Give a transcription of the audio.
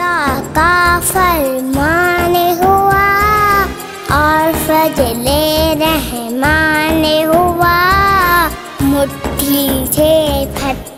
का फरमान हुआ और फजले रहमान हुआ। मुट्ठी से फट